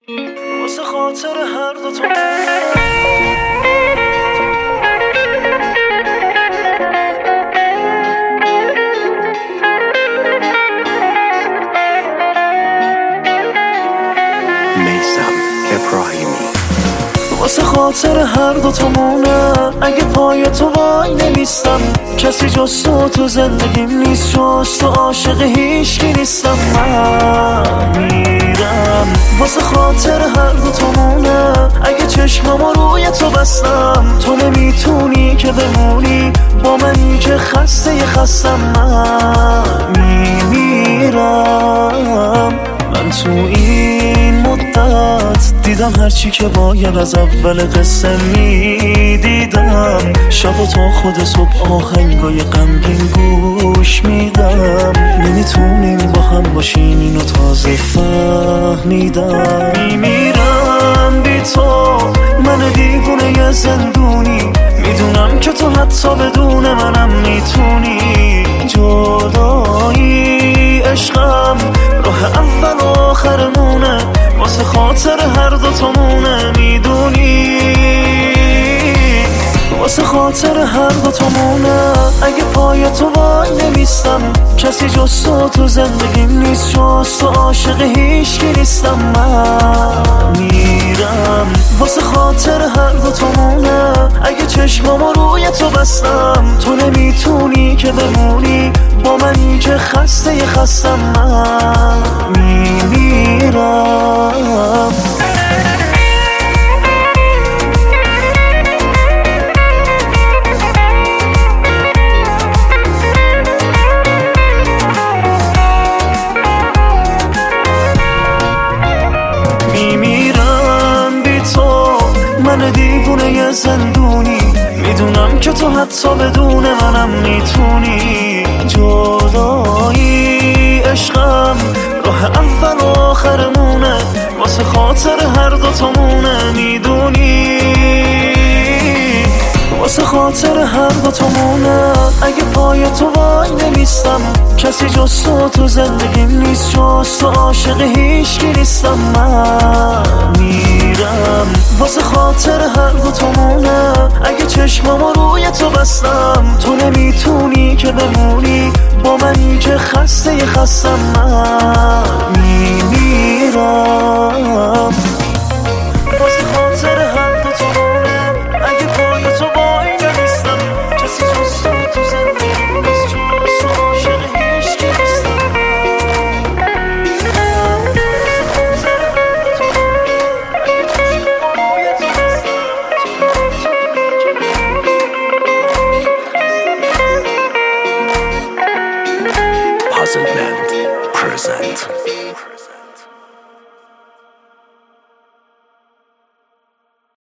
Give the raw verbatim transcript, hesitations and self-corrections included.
واسه خاطر هر دو تو میثم ابراهیمی. واسه خاطر هر دو تامونه اگه پای تو وای نمیستم، کسی جز تو تو زندگیم نیست، جز تو عاشق هیچکی نیستم. من میرم واسه خاطر هر دو تامونه، اگه چشمامو روی تو بستم تو نمیتونی که بمونی با منی که خسته ی خستم. من میمیرم. من تو این مدت دیدم هرچی که باید از اول قصه میدیدم، شب و تا خود صبح آهنگای غمگین گوش میدم. نمیتونیم با هم باشیم اینو تازه فهمیدم. میمیرم بی تو، من دیوونه ی زندونی، میدونم که تو حتی بدون منم میتونی. جدایی عشقم راه اول و آخرمونه، واسه خاطر هر دو تامونه میدونی. واسه خاطر هر دو تامونه اگه پای تو وای نمیستم، کسی جز تو تو زندگیم نیست، جز تو عاشق هیچکی نیستم. من میرم واسه خاطر هر دو تامونه، اگه چشمامو روی تو بستم تو نمیتونی که بمونی با منی که خسته ی خستم. من میمیرم. میمیرم بی تو، من دیوونه ی زندونی، میدونم که تو حتی بدون منم میتونی. جدایی عشقم راه اول و آخرمونه، واسه خاطر هر دو تامونه میدونی. واسه خاطر هر دو تامونه اگه پای تو وای نمیستم، کسی جز تو تو زندگیم نیست، جز تو عاشق هیچکی نیستم. من میرم واسه خاطر هر دو تامونه، اگه چشمامو روی تو بستم تو نمیتونی که بمونی با منی که خسته ی خستم. من میمیرم واسه خاطر هر دو تامونه، اگه پای تو وای نمیستم، کسی جز تو تو زندگیم نیست، جز تو عاشق هیچکی نیستم. Puzzle Band present.